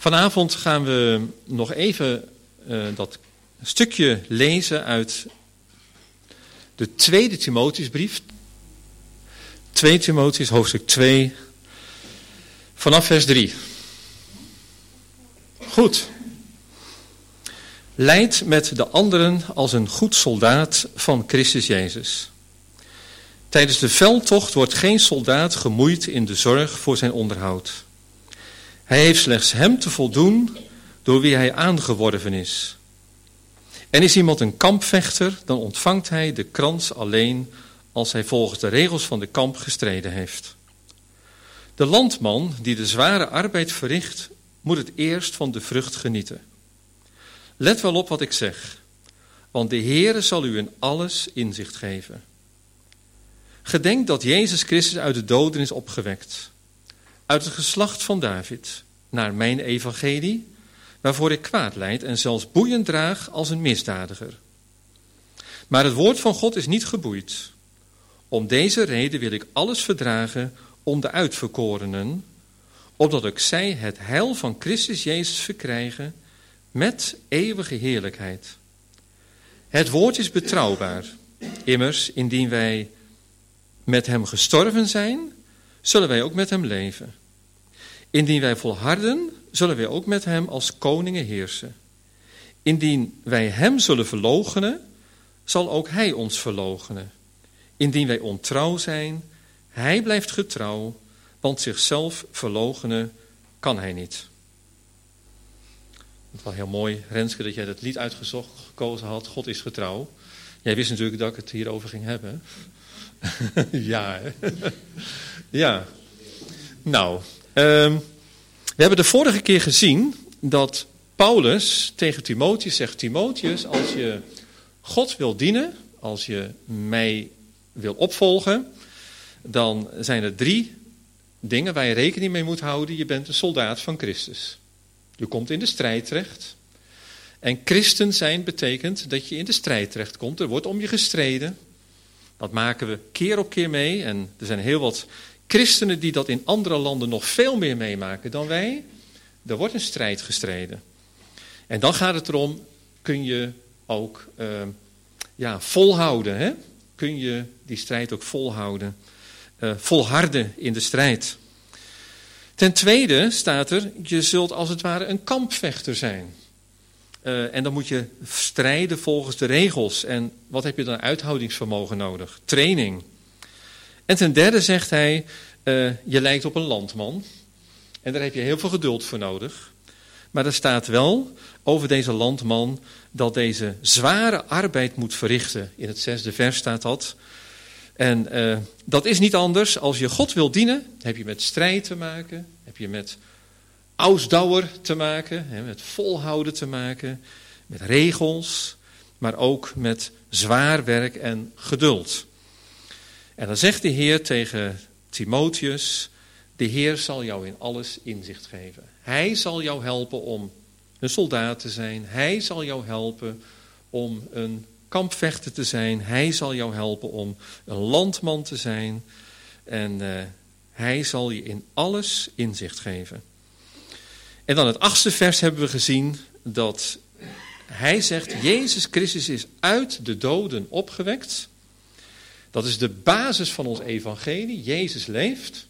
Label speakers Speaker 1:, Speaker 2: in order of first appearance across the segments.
Speaker 1: Vanavond gaan we nog even dat stukje lezen uit de tweede Timotheusbrief. 2 Timotheus, hoofdstuk 2, vanaf vers 3. Goed. Leid met de anderen als een goed soldaat van Christus Jezus. Tijdens de veldtocht wordt geen soldaat gemoeid in de zorg voor zijn onderhoud. Hij heeft slechts hem te voldoen door wie hij aangeworven is. En is iemand een kampvechter, dan ontvangt hij de krans alleen als hij volgens de regels van de kamp gestreden heeft. De landman die de zware arbeid verricht, moet het eerst van de vrucht genieten. Let wel op wat ik zeg, want de Heere zal u in alles inzicht geven. Gedenk dat Jezus Christus uit de doden is opgewekt, uit het geslacht van David, naar mijn evangelie, waarvoor ik kwaad lijd en zelfs boeien draag als een misdadiger. Maar het woord van God is niet geboeid. Om deze reden wil ik alles verdragen om de uitverkorenen, opdat ook zij het heil van Christus Jezus verkrijgen met eeuwige heerlijkheid. Het woord is betrouwbaar. Immers, indien wij met hem gestorven zijn, zullen wij ook met hem leven. Indien wij volharden, zullen wij ook met hem als koningen heersen. Indien wij hem zullen verloochenen, zal ook hij ons verloochenen. Indien wij ontrouw zijn, hij blijft getrouw, want zichzelf verloochenen kan hij niet. Het was heel mooi, Renske, dat jij dat lied gekozen had. God is getrouw. Jij wist natuurlijk dat ik het hierover ging hebben. Ja, hè? Ja. Nou, we hebben de vorige keer gezien dat Paulus tegen Timotheus zegt: Timotheus, als je God wil dienen, als je mij wil opvolgen, dan zijn er 3 dingen waar je rekening mee moet houden. Je bent een soldaat van Christus. Je komt in de strijd terecht. En christen zijn betekent dat je in de strijd terecht komt. Er wordt om je gestreden. Dat maken we keer op keer mee. En er zijn heel wat christenen die dat in andere landen nog veel meer meemaken dan wij. Er wordt een strijd gestreden. En dan gaat het erom, kun je ook volhouden. Hè? Kun je die strijd ook volhouden. Volharden in de strijd. Ten tweede staat er, je zult als het ware een kampvechter zijn. En dan moet je strijden volgens de regels. En wat heb je dan uithoudingsvermogen nodig? Training. En ten derde zegt hij, je lijkt op een landman. En daar heb je heel veel geduld voor nodig. Maar er staat wel over deze landman dat deze zware arbeid moet verrichten. In het 6e vers staat dat. En dat is niet anders. Als je God wil dienen, heb je met strijd te maken. Heb je met ausdauer te maken. Met volhouden te maken. Met regels. Maar ook met zwaar werk en geduld. En dan zegt de Heer tegen Timotheus: de Heer zal jou in alles inzicht geven. Hij zal jou helpen om een soldaat te zijn. Hij zal jou helpen om een kampvechter te zijn. Hij zal jou helpen om een landman te zijn. En hij zal je in alles inzicht geven. En dan het 8e vers hebben we gezien dat hij zegt: Jezus Christus is uit de doden opgewekt. Dat is de basis van ons evangelie. Jezus leeft.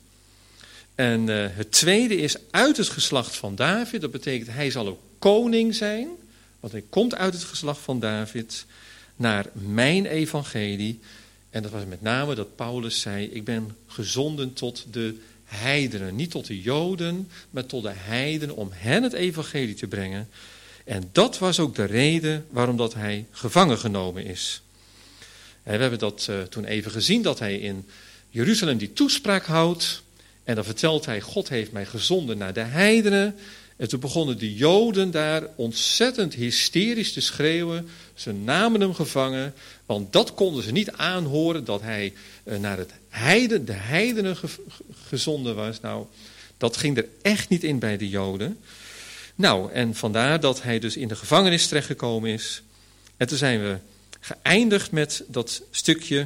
Speaker 1: En het tweede is uit het geslacht van David. Dat betekent hij zal ook koning zijn. Want hij komt uit het geslacht van David naar mijn evangelie. En dat was met name dat Paulus zei: ik ben gezonden tot de heidenen. Niet tot de Joden, maar tot de heidenen om hen het evangelie te brengen. En dat was ook de reden waarom dat hij gevangen genomen is. En we hebben dat toen even gezien, dat hij in Jeruzalem die toespraak houdt. En dan vertelt hij: God heeft mij gezonden naar de heidenen. En toen begonnen de Joden daar ontzettend hysterisch te schreeuwen. Ze namen hem gevangen, want dat konden ze niet aanhoren, dat hij naar de heidenen gezonden was. Nou, dat ging er echt niet in bij de Joden. Nou, en vandaar dat hij dus in de gevangenis terechtgekomen is. En toen zijn we geëindigd met dat stukje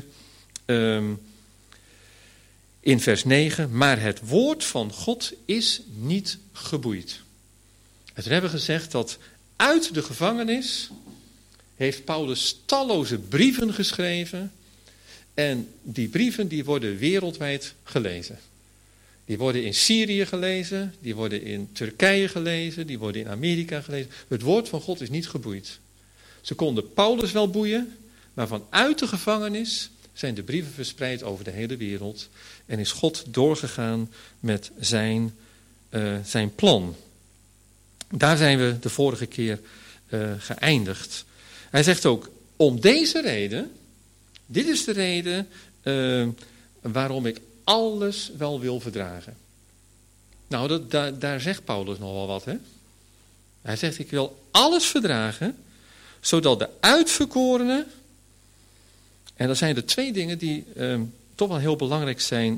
Speaker 1: in vers 9. Maar het woord van God is niet geboeid. En toen hebben we gezegd dat uit de gevangenis heeft Paulus talloze brieven geschreven. En die brieven die worden wereldwijd gelezen. Die worden in Syrië gelezen, die worden in Turkije gelezen, die worden in Amerika gelezen. Het woord van God is niet geboeid. Ze konden Paulus wel boeien, maar vanuit de gevangenis zijn de brieven verspreid over de hele wereld. En is God doorgegaan met zijn plan. Daar zijn we de vorige keer geëindigd. Hij zegt ook, om deze reden, dit is de reden waarom ik alles wel wil verdragen. Nou, daar zegt Paulus nog wel wat, hè? Hij zegt, ik wil alles verdragen, zodat de uitverkorenen, en dat zijn de twee dingen die toch wel heel belangrijk zijn,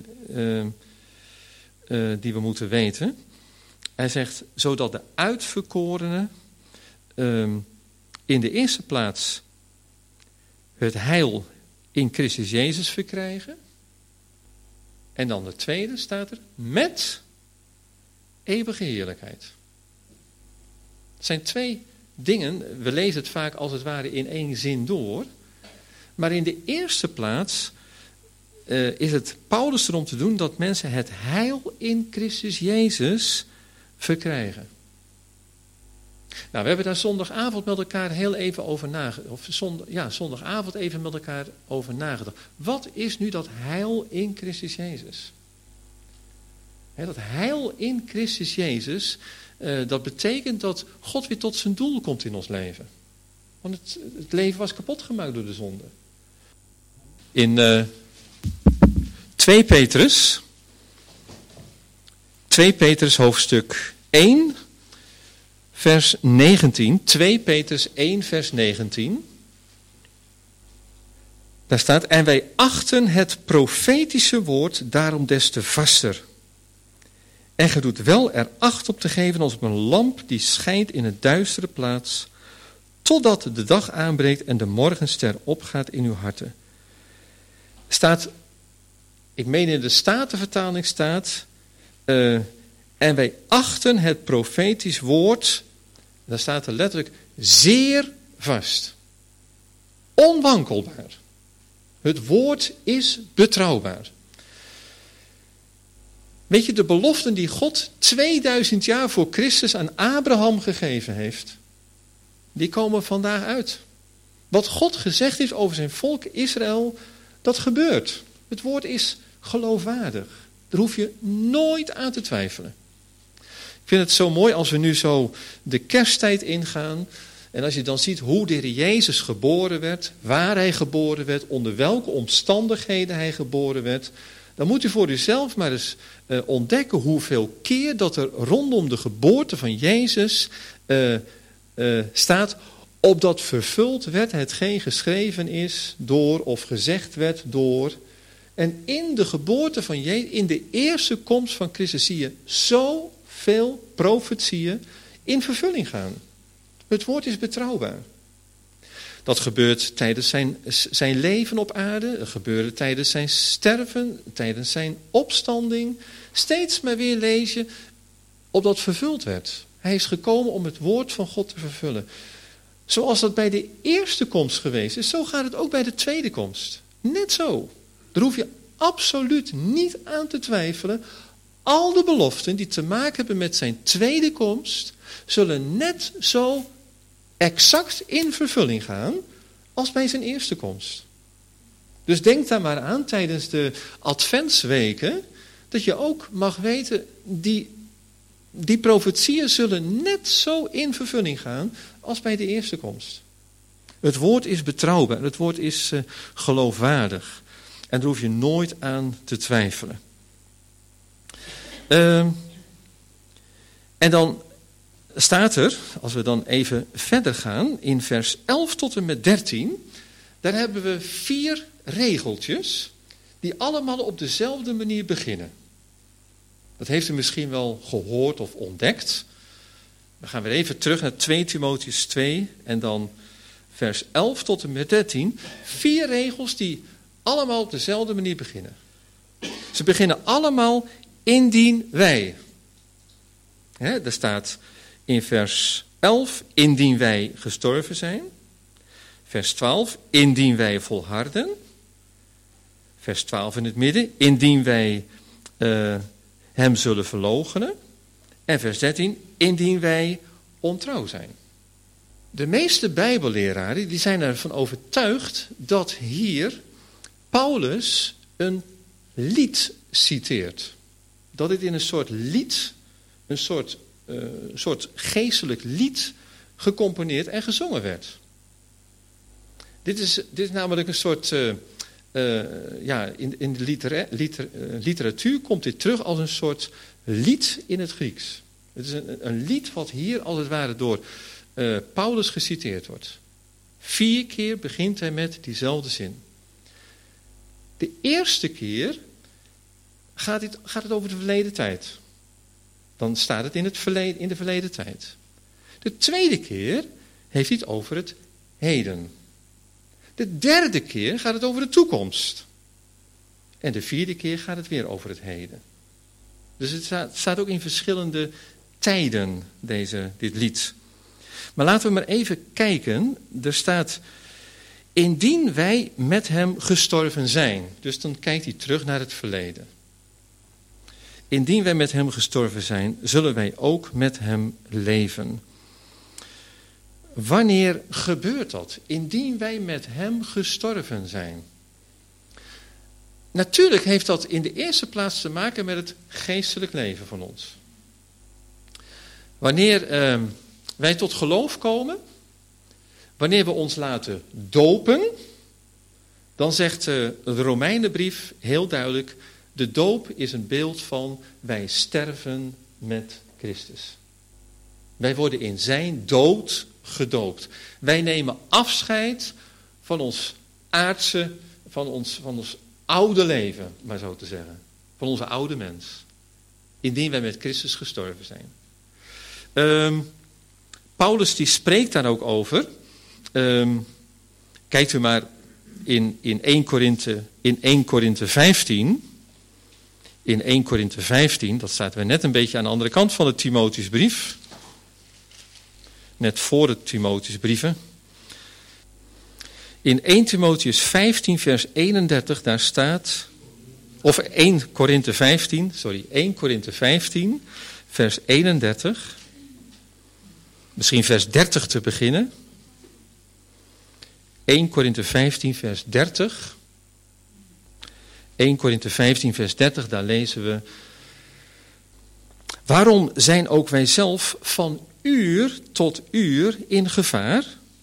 Speaker 1: die we moeten weten. Hij zegt, zodat de uitverkorenen in de eerste plaats het heil in Christus Jezus verkrijgen. En dan de tweede staat er, met eeuwige heerlijkheid. Het zijn twee dingen, we lezen het vaak als het ware in één zin door. Maar in de eerste plaats is het Paulus erom te doen dat mensen het heil in Christus Jezus verkrijgen. Nou, we hebben daar zondagavond met elkaar heel even over nagedacht. Zondagavond even met elkaar over nagedacht. Wat is nu dat heil in Christus Jezus? Dat heil in Christus Jezus, dat betekent dat God weer tot zijn doel komt in ons leven. Want het leven was kapot gemaakt door de zonde. In 2 Petrus hoofdstuk 1, vers 19. 2 Petrus 1, vers 19. Daar staat, en wij achten het profetische woord daarom des te vaster. En ge doet wel er acht op te geven als op een lamp die schijnt in een duistere plaats, totdat de dag aanbreekt en de morgenster opgaat in uw harten. Staat, ik meen in de Statenvertaling staat, en wij achten het profetisch woord, daar staat er letterlijk, zeer vast. Onwankelbaar. Het woord is betrouwbaar. Weet je, de beloften die God 2000 jaar voor Christus aan Abraham gegeven heeft, die komen vandaag uit. Wat God gezegd heeft over zijn volk Israël, dat gebeurt. Het woord is geloofwaardig. Daar hoef je nooit aan te twijfelen. Ik vind het zo mooi als we nu zo de kersttijd ingaan. En als je dan ziet hoe de Heer Jezus geboren werd, waar hij geboren werd, onder welke omstandigheden hij geboren werd, dan moet u voor uzelf maar eens ontdekken hoeveel keer dat er rondom de geboorte van Jezus staat, opdat vervuld werd hetgeen geschreven is door of gezegd werd door. En in de geboorte van Jezus, in de eerste komst van Christus zie je zoveel profetieën in vervulling gaan. Het woord is betrouwbaar. Dat gebeurt tijdens zijn leven op aarde. Dat gebeurde tijdens zijn sterven, tijdens zijn opstanding. Steeds maar weer lees je opdat vervuld werd. Hij is gekomen om het woord van God te vervullen. Zoals dat bij de eerste komst geweest is, zo gaat het ook bij de tweede komst. Net zo. Daar hoef je absoluut niet aan te twijfelen. Al de beloften die te maken hebben met zijn tweede komst, zullen net zo exact in vervulling gaan als bij zijn eerste komst. Dus denk daar maar aan tijdens de adventsweken, dat je ook mag weten, die profetieën zullen net zo in vervulling gaan als bij de eerste komst. Het woord is betrouwbaar, het woord is geloofwaardig. En daar hoef je nooit aan te twijfelen. En dan staat er, als we dan even verder gaan, in vers 11 tot en met 13, daar hebben we 4 regeltjes die allemaal op dezelfde manier beginnen. Dat heeft u misschien wel gehoord of ontdekt. We gaan weer even terug naar 2 Timotheüs 2 en dan vers 11 tot en met 13. 4 regels die allemaal op dezelfde manier beginnen. Ze beginnen allemaal indien wij. Daar staat in vers 11, indien wij gestorven zijn. Vers 12, indien wij volharden. Vers 12 in het midden, indien wij hem zullen verloochenen. En vers 13, indien wij ontrouw zijn. De meeste Bijbelleraren die zijn ervan overtuigd dat hier Paulus een lied citeert. Dat dit in een soort lied, een soort geestelijk lied gecomponeerd en gezongen werd. Dit is namelijk een soort, in de literatuur komt dit terug als een soort lied in het Grieks. Het is een lied wat hier als het ware door Paulus geciteerd wordt. 4 keer begint hij met diezelfde zin. De eerste keer gaat het over de verleden tijd. Dan staat het in de verleden tijd. De tweede keer heeft hij het over het heden. De derde keer gaat het over de toekomst. En de 4e keer gaat het weer over het heden. Dus het staat ook in verschillende tijden, dit lied. Maar laten we maar even kijken. Er staat, indien wij met hem gestorven zijn. Dus dan kijkt hij terug naar het verleden. Indien wij met hem gestorven zijn, zullen wij ook met hem leven. Wanneer gebeurt dat? Indien wij met hem gestorven zijn. Natuurlijk heeft dat in de eerste plaats te maken met het geestelijk leven van ons. Wanneer wij tot geloof komen, wanneer we ons laten dopen, dan zegt de Romeinenbrief heel duidelijk, de doop is een beeld van wij sterven met Christus. Wij worden in zijn dood gedoopt. Wij nemen afscheid van ons aardse, van ons oude leven, maar zo te zeggen. Van onze oude mens. Indien wij met Christus gestorven zijn. Paulus die spreekt daar ook over. Kijkt u maar in 1 Korinthe 15. In 1 Korinthe 15, dat staat weer net een beetje aan de andere kant van de Timotheusbrief. Net voor de Timotheusbrieven. In 1 Timotheus 15 vers 31 daar staat, of 1 Korinthe 15 vers 31. Misschien vers 30 te beginnen. 1 Korinthe 15 vers 30. 1 Korinthe 15 vers 30, daar lezen we. Waarom zijn ook wij zelf van uur tot uur in gevaar?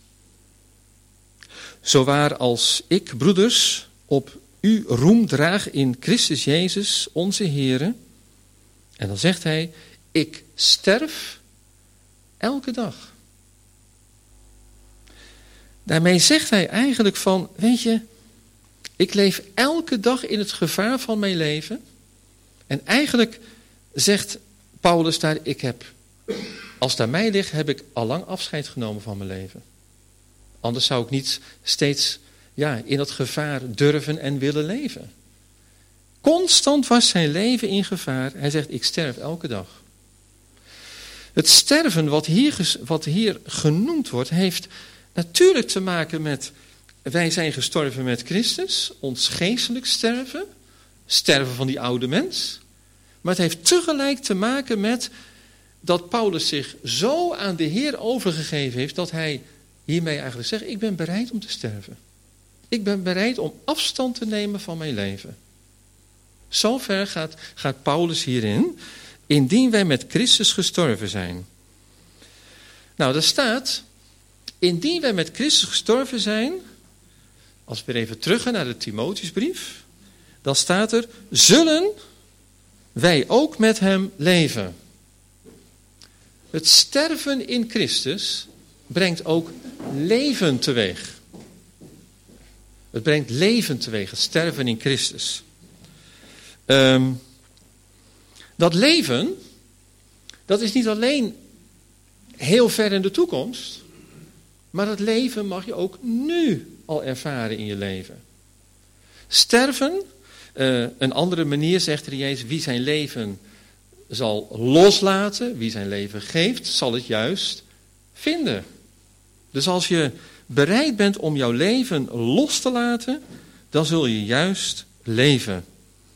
Speaker 1: Zowaar als ik, broeders, op u roem draag in Christus Jezus, onze Heere. En dan zegt hij, ik sterf elke dag. Daarmee zegt hij eigenlijk van, weet je, ik leef elke dag in het gevaar van mijn leven. En eigenlijk zegt Paulus daar, als het aan mij ligt, heb ik al lang afscheid genomen van mijn leven. Anders zou ik niet steeds in dat gevaar durven en willen leven. Constant was zijn leven in gevaar. Hij zegt, ik sterf elke dag. Het sterven wat hier genoemd wordt, heeft natuurlijk te maken met, wij zijn gestorven met Christus, ons geestelijk sterven, sterven van die oude mens. Maar het heeft tegelijk te maken met dat Paulus zich zo aan de Heer overgegeven heeft, dat hij hiermee eigenlijk zegt, ik ben bereid om te sterven. Ik ben bereid om afstand te nemen van mijn leven. Zover gaat Paulus hierin, indien wij met Christus gestorven zijn. Nou, daar staat, indien wij met Christus gestorven zijn, als we weer even terug gaan naar de Timotheusbrief, dan staat er, zullen wij ook met hem leven. Het sterven in Christus brengt ook leven teweeg. Het brengt leven teweeg, het sterven in Christus. Dat leven, dat is niet alleen heel ver in de toekomst, maar dat leven mag je ook nu al ervaren in je leven. Sterven, een andere manier zegt er Jezus, wie zijn leven zal loslaten, wie zijn leven geeft, zal het juist vinden. Dus als je bereid bent om jouw leven los te laten, dan zul je juist leven.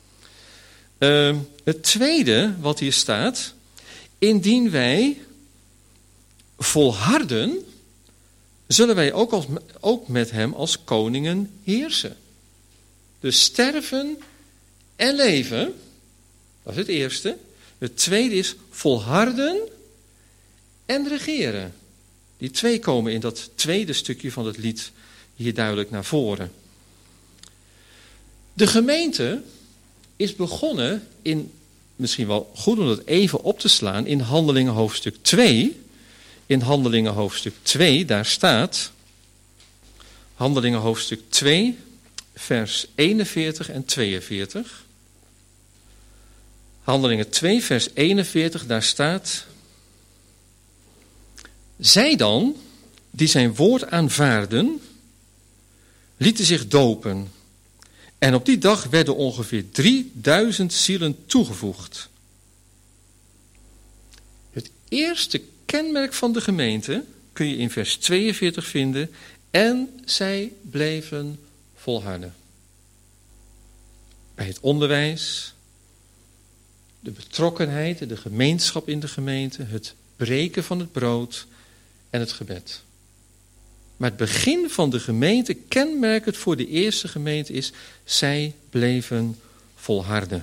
Speaker 1: Het tweede wat hier staat, indien wij volharden, zullen wij ook met hem als koningen heersen. Dus sterven en leven, dat is het eerste. Het tweede is volharden en regeren. Die twee komen in dat tweede stukje van het lied hier duidelijk naar voren. De gemeente is begonnen in, misschien wel goed om dat even op te slaan, in Handelingen hoofdstuk 2. In Handelingen hoofdstuk 2, daar staat, Handelingen hoofdstuk 2, vers 41 en 42. Handelingen 2, vers 41, daar staat, zij dan, die zijn woord aanvaarden, lieten zich dopen. En op die dag werden ongeveer 3000 zielen toegevoegd. Het eerste kenmerk van de gemeente kun je in vers 42 vinden. En zij bleven volharden. Bij het onderwijs, de betrokkenheid, de gemeenschap in de gemeente, het breken van het brood en het gebed. Maar het begin van de gemeente, kenmerkend voor de eerste gemeente is, zij bleven volharden.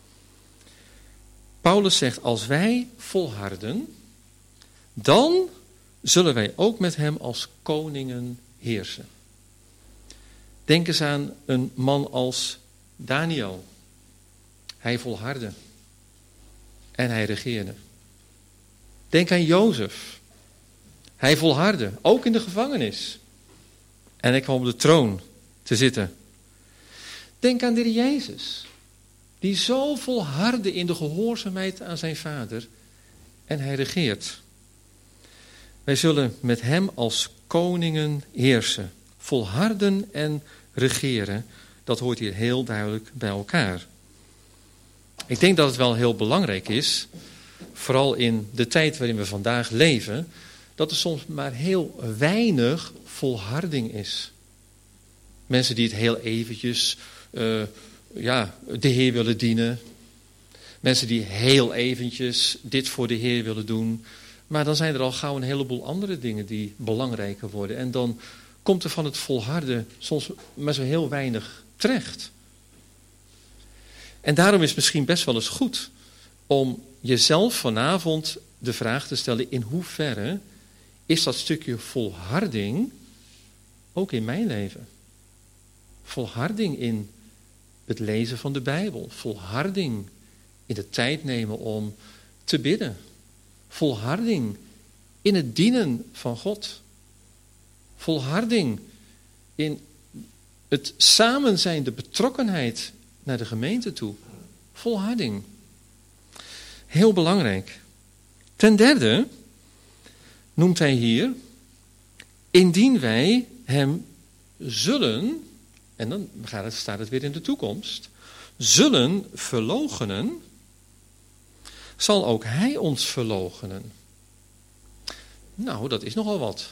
Speaker 1: Paulus zegt, als wij volharden, dan zullen wij ook met hem als koningen heersen. Denk eens aan een man als Daniel. Hij volhardde en hij regeerde. Denk aan Jozef. Hij volhardde, ook in de gevangenis. En hij kwam op de troon te zitten. Denk aan de Heer Jezus, die zo volhardde in de gehoorzaamheid aan zijn Vader. En hij regeert. Wij zullen met hem als koningen heersen. Volharden en regeren, dat hoort hier heel duidelijk bij elkaar. Ik denk dat het wel heel belangrijk is, vooral in de tijd waarin we vandaag leven, dat er soms maar heel weinig volharding is. Mensen die het heel eventjes de Heer willen dienen. Mensen die heel eventjes dit voor de Heer willen doen. Maar dan zijn er al gauw een heleboel andere dingen die belangrijker worden. En dan komt er van het volharden soms maar zo heel weinig terecht. En daarom is het misschien best wel eens goed om jezelf vanavond de vraag te stellen, in hoeverre is dat stukje volharding ook in mijn leven? Volharding in het lezen van de Bijbel. Volharding in de tijd nemen om te bidden. Volharding in het dienen van God. Volharding in het samen zijn, de betrokkenheid naar de gemeente toe. Volharding. Heel belangrijk. Ten derde noemt hij hier, indien wij hem zullen, en dan staat het weer in de toekomst, zullen verloochenen, zal ook hij ons verloochenen. Nou, dat is nogal wat.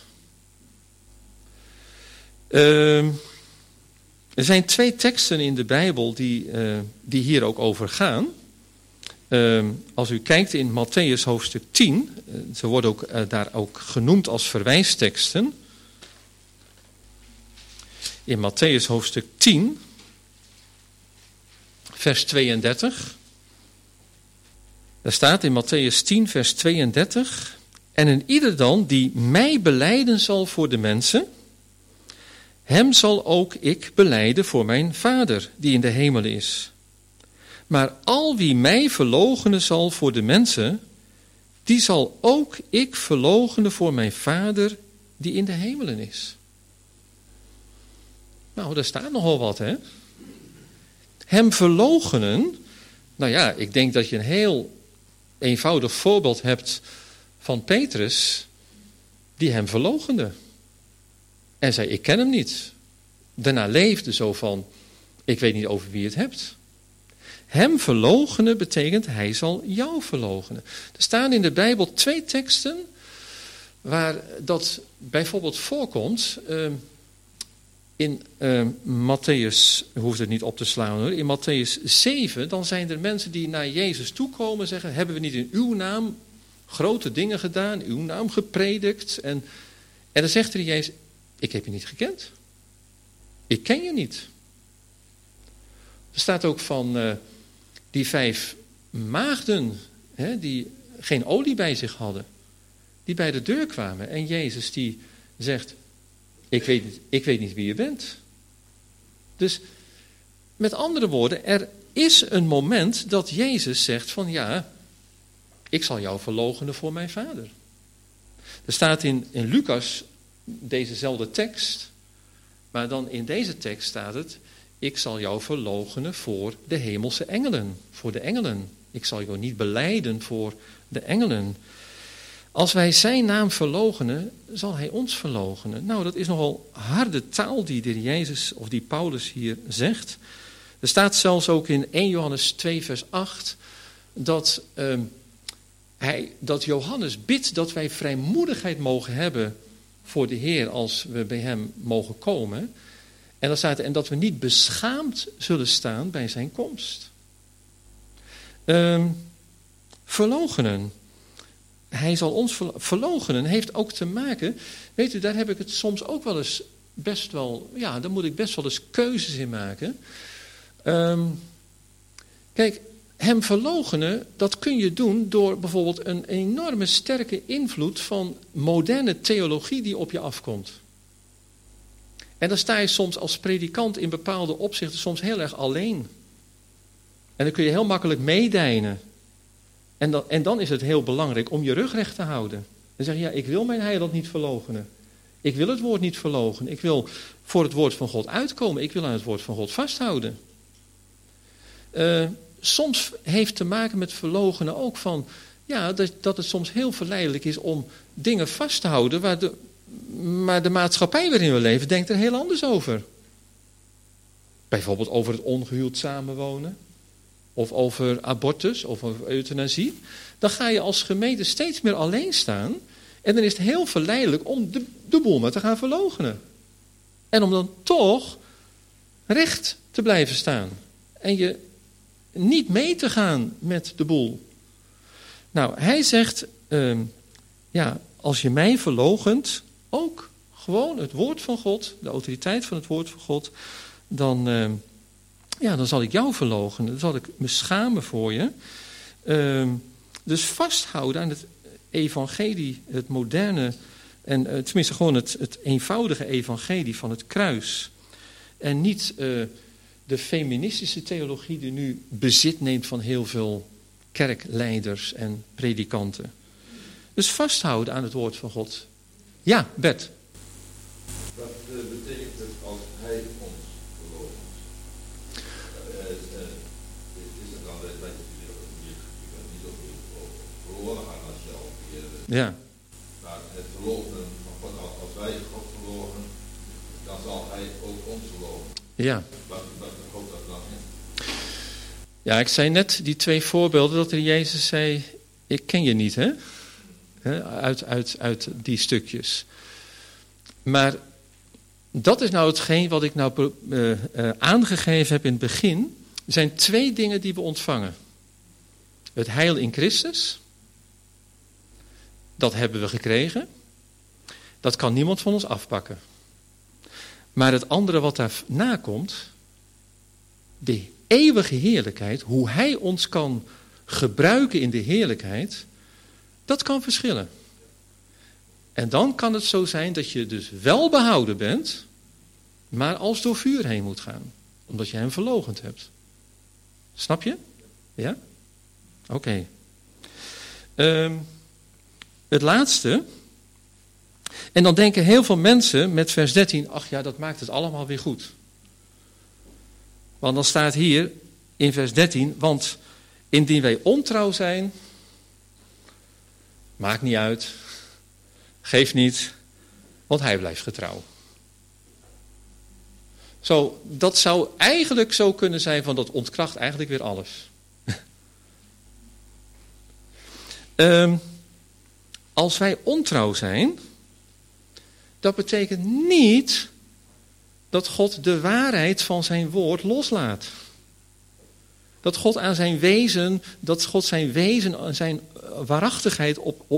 Speaker 1: Er zijn 2 teksten in de Bijbel die hier ook over gaan. Als u kijkt in Mattheüs hoofdstuk 10, ze worden ook, daar ook genoemd als verwijsteksten. In Mattheüs hoofdstuk 10, vers 32. Daar staat in Mattheüs 10, vers 32. En een ieder dan die mij belijden zal voor de mensen, hem zal ook ik belijden voor mijn Vader die in de hemel is. Maar al wie mij verloochenen zal voor de mensen, die zal ook ik verloochenen voor mijn Vader die in de hemelen is. Nou, daar staat nogal wat, hè? Hem verloochenen. Nou ja, ik denk dat je een heel eenvoudig voorbeeld hebt van Petrus, die hem verloochende. En zei, ik ken hem niet. Daarna leefde zo van, ik weet niet over wie je het hebt. Hem verloochenen betekent hij zal jou verloochenen. Er staan in de Bijbel 2 teksten waar dat bijvoorbeeld voorkomt. In Matthäus, u hoeft het niet op te slaan hoor, in Matthäus 7, dan zijn er mensen die naar Jezus toekomen en zeggen, hebben we niet in uw naam grote dingen gedaan, in uw naam gepredikt? En dan zegt er Jezus, ik heb je niet gekend. Ik ken je niet. Er staat ook van die 5 maagden, die geen olie bij zich hadden, die bij de deur kwamen. En Jezus die zegt, ik weet niet wie je bent. Dus met andere woorden, er is een moment dat Jezus zegt van ja, ik zal jou verloochenen voor mijn Vader. Er staat in Lucas dezezelfde tekst, maar dan in deze tekst staat het, ik zal jou verloochenen voor de hemelse engelen, voor de engelen. Ik zal jou niet belijden voor de engelen. Als wij zijn naam verloochenen, zal hij ons verloochenen. Nou, dat is nogal harde taal die de Jezus of die Paulus hier zegt. Er staat zelfs ook in 1 Johannes 2 vers 8 dat Johannes bidt dat wij vrijmoedigheid mogen hebben voor de Heer als we bij hem mogen komen. En dan staat er, en dat we niet beschaamd zullen staan bij zijn komst. Verloochenen. Hij zal ons verloochenen, heeft ook te maken, weet u, daar heb ik het soms ook wel eens best wel, ja, daar moet ik best wel eens keuzes in maken. Kijk, hem verloochenen, dat kun je doen door bijvoorbeeld een enorme sterke invloed van moderne theologie die op je afkomt. En dan sta je soms als predikant in bepaalde opzichten soms heel erg alleen. En dan kun je heel makkelijk meedijnen. En dan is het heel belangrijk om je rug recht te houden. En zeggen, ja, ik wil mijn heiland niet verloochenen. Ik wil het woord niet verloochenen. Ik wil voor het woord van God uitkomen. Ik wil aan het woord van God vasthouden. Soms heeft te maken met verloochenen ook van, ja, dat het soms heel verleidelijk is om dingen vast te houden, maar de maatschappij waarin we leven denkt er heel anders over. Bijvoorbeeld over het ongehuwd samenwonen. Of over abortus, of over euthanasie. Dan ga je als gemeente steeds meer alleen staan. En dan is het heel verleidelijk om de boel maar te gaan verloochenen. En om dan toch recht te blijven staan. En je niet mee te gaan met de boel. Nou, hij zegt, als je mij verloochent, ook gewoon het woord van God, de autoriteit van het woord van God, dan zal ik jou verloochenen. Dan zal ik me schamen voor je. Dus vasthouden aan het evangelie, het moderne, en tenminste gewoon het eenvoudige evangelie van het kruis. En niet de feministische theologie die nu bezit neemt van heel veel kerkleiders en predikanten. Dus vasthouden aan het woord van God. Ja, Bert.
Speaker 2: Wat betekent het als hij ons verloochent? Is het dan dat je kunt niet over verloren gaan als je al
Speaker 1: ja.
Speaker 2: Maar het verloochenen van God, als wij God verloochenen, dan zal hij ook ons verloochenen. Ja. Wat houdt dat dan in?
Speaker 1: Ja, ik zei net die 2 voorbeelden dat er Jezus zei, ik ken je niet, hè? Uit die stukjes. Maar dat is nou hetgeen wat ik nou aangegeven heb in het begin. Er zijn 2 dingen die we ontvangen. Het heil in Christus. Dat hebben we gekregen. Dat kan niemand van ons afpakken. Maar het andere wat daarna komt, de eeuwige heerlijkheid, hoe hij ons kan gebruiken in de heerlijkheid, dat kan verschillen. En dan kan het zo zijn dat je dus wel behouden bent, maar als door vuur heen moet gaan. Omdat je hem verloochend hebt. Snap je? Ja? Oké. Het laatste. En dan denken heel veel mensen met vers 13, ach ja, dat maakt het allemaal weer goed. Want dan staat hier in vers 13, want indien wij ontrouw zijn, maakt niet uit, geeft niet, want hij blijft getrouw. Dat zou eigenlijk zo kunnen zijn van dat ontkracht eigenlijk weer alles. Als wij ontrouw zijn, dat betekent niet dat God de waarheid van zijn woord loslaat. Dat God aan zijn wezen, zijn waarachtigheid,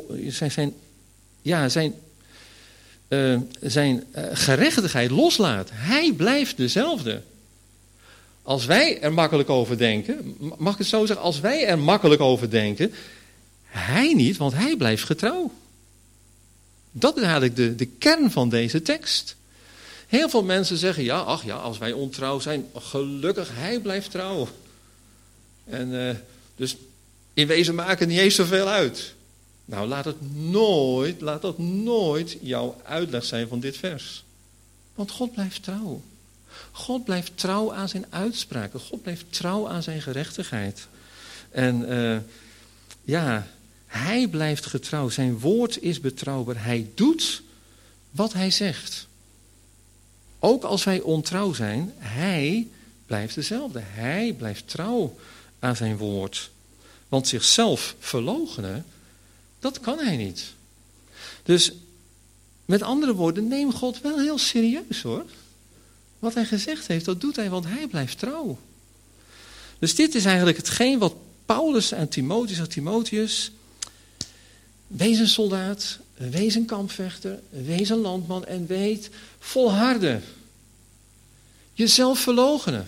Speaker 1: zijn gerechtigheid loslaat. Hij blijft dezelfde. Als wij er makkelijk over denken, mag ik het zo zeggen, als wij er makkelijk over denken, hij niet, want hij blijft getrouw. Dat is eigenlijk de kern van deze tekst. Heel veel mensen zeggen, als wij ontrouw zijn, gelukkig, hij blijft trouw. En dus in wezen maakt het niet eens zoveel uit. Nou, laat dat nooit jouw uitleg zijn van dit vers. Want God blijft trouw. God blijft trouw aan zijn uitspraken. God blijft trouw aan zijn gerechtigheid. En hij blijft getrouw. Zijn woord is betrouwbaar. Hij doet wat hij zegt. Ook als wij ontrouw zijn, hij blijft dezelfde. Hij blijft trouw aan zijn woord. Want zichzelf verloochenen, dat kan hij niet. Dus met andere woorden, neem God wel heel serieus hoor. Wat hij gezegd heeft, dat doet hij, want hij blijft trouw. Dus dit is eigenlijk hetgeen wat Paulus aan Timotheus zegt. Timotheus, wees een soldaat, wees een kampvechter, wees een landman en weet, volharden. Jezelf verloochenen.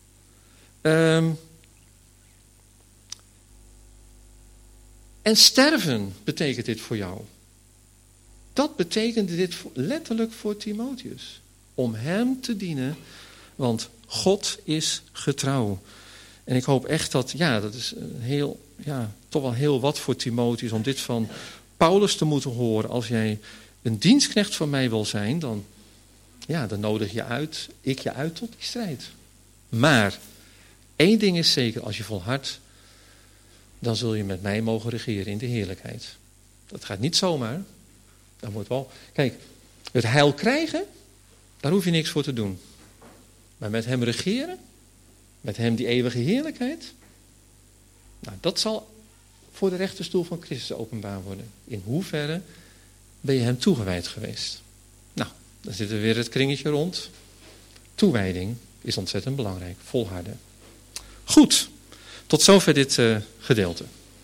Speaker 1: En sterven betekent dit voor jou. Dat betekende dit letterlijk voor Timotheus. Om hem te dienen, want God is getrouw. En ik hoop echt dat is toch wel heel wat voor Timotheus om dit van Paulus te moeten horen. Als jij een dienstknecht van mij wil zijn, dan nodig ik je uit tot die strijd. Maar één ding is zeker, als je volhardt, dan zul je met mij mogen regeren in de heerlijkheid. Dat gaat niet zomaar. Dat moet wel. Kijk, het heil krijgen, daar hoef je niks voor te doen. Maar met hem regeren, met hem die eeuwige heerlijkheid, dat zal voor de rechterstoel van Christus openbaar worden. In hoeverre ben je hem toegewijd geweest? Nou, dan zit er weer het kringetje rond. Toewijding is ontzettend belangrijk. Volharden. Goed, tot zover dit gedeelte.